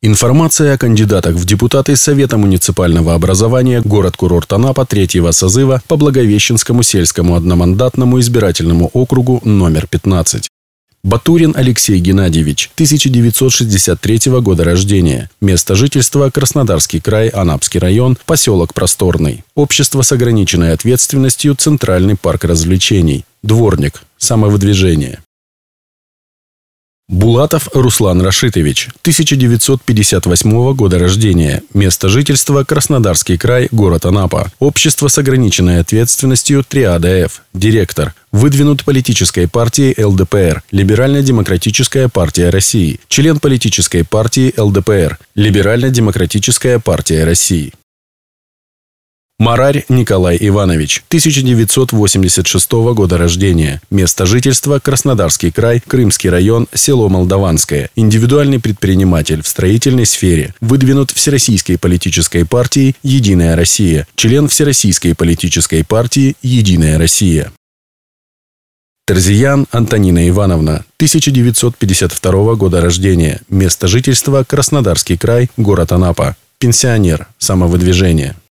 Информация о кандидатах в депутаты Совета муниципального образования город-курорт Анапа 3-го созыва по Благовещенскому сельскому одномандатному избирательному округу номер 15. Батурин Алексей Геннадьевич, 1963 года рождения. Место жительства – Краснодарский край, Анапский район, поселок Просторный. Общество с ограниченной ответственностью, Центральный парк развлечений. Дворник, самовыдвижение. Булатов Руслан Рашитович, 1958 года рождения. Место жительства – Краснодарский край, город Анапа. Общество с ограниченной ответственностью «Триада F». Директор. Выдвинут политической партией ЛДПР, Либерально-демократическая партия России. Член политической партии ЛДПР, Либерально-демократическая партия России. Марарь Николай Иванович, 1986 года рождения. Место жительства – Краснодарский край, Крымский район, село Молдаванское. Индивидуальный предприниматель в строительной сфере. Выдвинут Всероссийской политической партией «Единая Россия». Член Всероссийской политической партии «Единая Россия». Терзиян Антонина Ивановна, 1952 года рождения. Место жительства – Краснодарский край, город Анапа. Пенсионер, самовыдвижение.